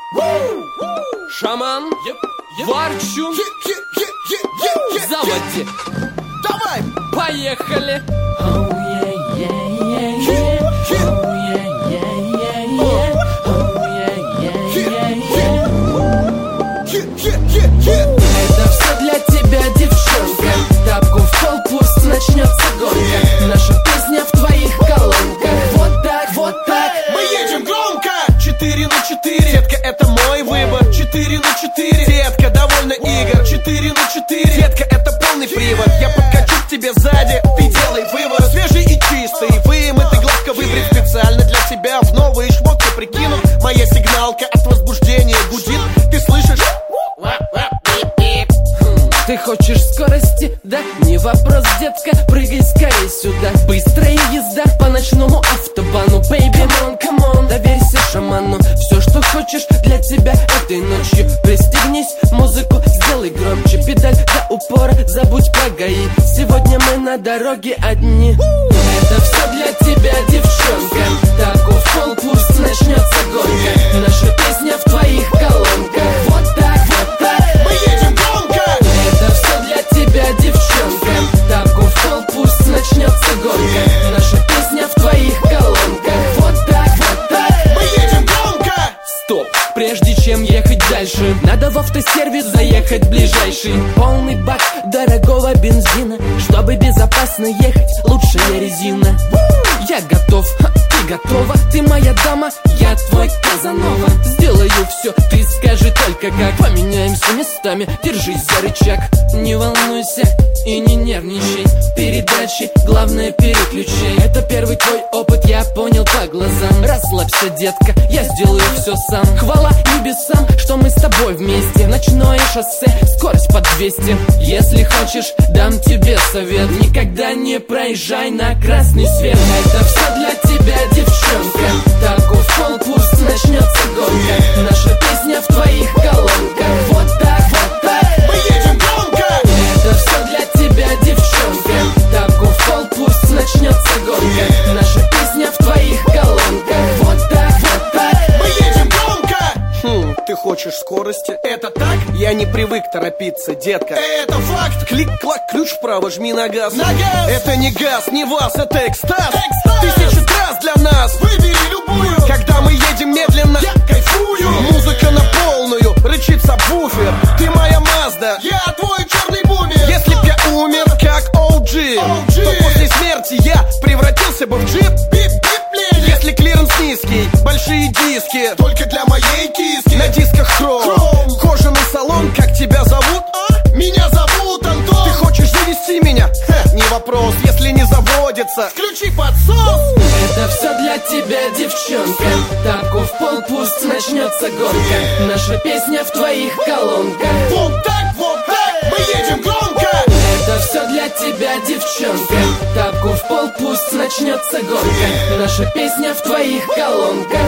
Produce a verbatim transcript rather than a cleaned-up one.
Шаман, Варчун, заводи. Давай, поехали. Это все для тебя, девчонка. Тапку в пол, пусть начнется гонка. Наша песня в твоих колонках. Вот так, вот так. Мы едем громко. Четыре на четыре. Детка, это мой выбор. Четыре на четыре. Детка, довольно игр. Четыре на четыре. Детка, это полный привод. Я подкачу к тебе сзади. Ты делай вывод. Свежий и чистый. Вымытый, гладко выбрит специально для тебя. В новые шмотки прикину. Моя сигналка от возбуждения гудит. Ты слышишь? Ты хочешь скорости? Да, не вопрос, детка. Прыгай скорее сюда. Быстрая езда по ночному автобану. Baby, come on, come on. Доверься шаману. Все, что хочешь для тебя этой ночью. Пристегнись, музыку сделай громче. Педаль до упора, забудь про ГАИ. Сегодня мы на дороге одни. Это все для тебя, девчонка. Так в пол, пусть начнется гонка. Наша песня в твоих колонках. Вот так, вот так. Мы едем громко. Это все для тебя, девчонка. Тапку в пол, пусть начнется гонка. Наша песня в твоих колонках. Вот так, вот так. Мы едем громко. Стоп, прежде чем ехать дальше, надо в автосервис заехать ближайший. Полный бак дорогого бензина. Чтобы безопасно ехать, лучшая резина. Я готов, ха, ты готова. Ты моя дама, я твой Казанова. Сделаю все, ты скажи только как. Поменяемся местами, держись за рычаг. Не волнуйся и не нервничай. Передачи, главное переключай. Это первый твой опыт, я понял по глазам. Расслабься, детка, я сделаю все сам. Хвала небесам, что мы с тобой вместе. Ночное шоссе, скорость под двести. Если хочешь, дам тебе совет. Никогда не проезжай на красный свет. Это все для тебя, девчонка. Так в пол, пусть начнется гонка. Наша песня в твоих колонках. Вот так, вот так. Мы едем громко. Это все для тебя, девчонка. Так в пол, пусть начнется гонка. Наша песня в твоих колонках. Вот так, вот так. Мы едем громко. Хм, ты хочешь скорости? Это так? Я не привык торопиться, детка. Это факт. Клик-клак, ключ вправо, жми на газ. На газ. Это не газ, не вас, это экстаз. Экстаз. Тысячу трасс для нас. Выбери любую. Когда мы едем медленно, я кайфую. Музыка на полную, рычит сабвуфер. Ты моя Мазда, я твой черный бумер. Если б я умер, как о джи, то после смерти я превратился бы в джип. Бип-бип-лень. Если клиренс низкий, большие диски, только для моей киски. На дисках хром, хром. Кожаный салон, как тебя зовут? А? Меня зовут Антон. Ты хочешь завести меня? Ха, не вопрос, если не заводится, включи подсос. Это все для тебя, девчонка. Тапку в пол, пусть начнется гонка. Наша песня в твоих колонках. Вот так, вот так, мы едем громко. Это все для тебя, девчонка. Тапку в пол, пусть начнется гонка. Наша песня в твоих колонках.